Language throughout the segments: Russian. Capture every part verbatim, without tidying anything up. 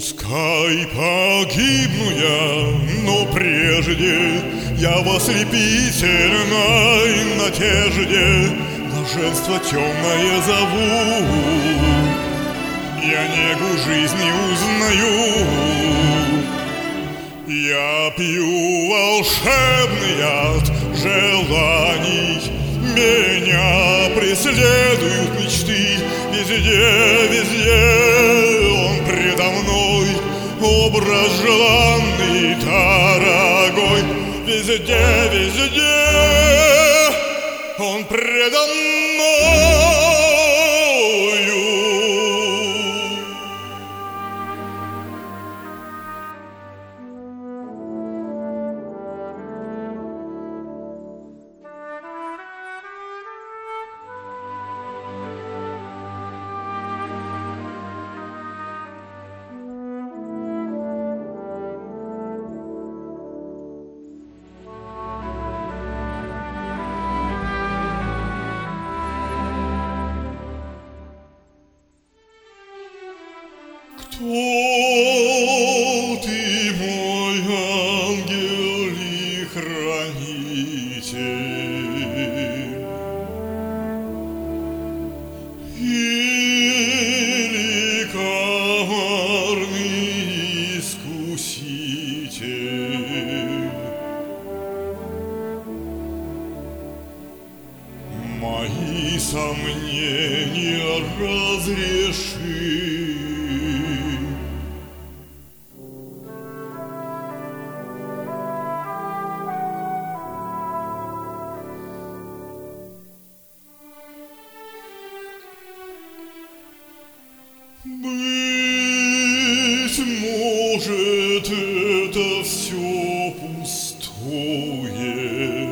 Пускай погибну я, но прежде я в ослепительной надежде блаженство темное зову. Я негу жизни узнаю, я пью волшебный яд желаний. Меня преследуют мечты везде, везде. Он предо мной, образ желанный, дорогой. Везде, везде он предо мною. Кто ты, мой ангел и хранитель, или коварный искуситель? Мои сомнения разреши. Быть может, это все пустое,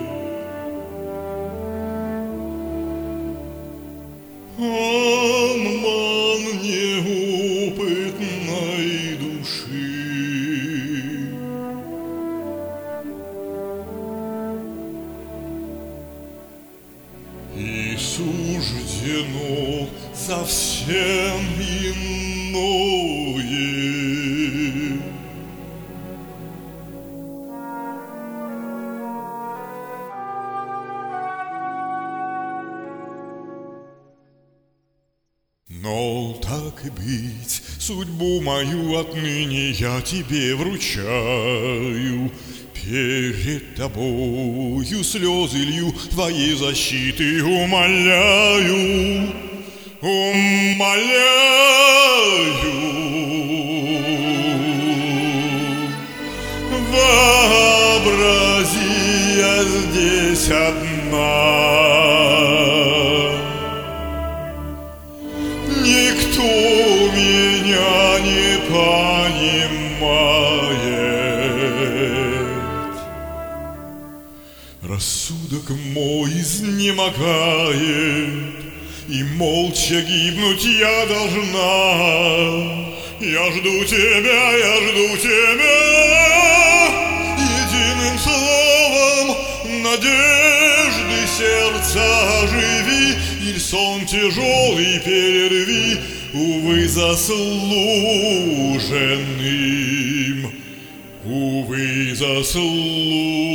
обман неопытной души. И суждено совсем иное. Но так и быть, судьбу мою отныне я тебе вручаю. Перед тобою слезы лью, твоей защиты умоляю, умоляю. Вообрази, я здесь одна, никто меня не понимает. Рассудок мой изнемогает, и молча гибнуть я должна. Я жду тебя, я жду тебя, единым словом надежды сердца оживи, иль сон тяжелый перерви, увы, заслуженным, увы, заслуженным.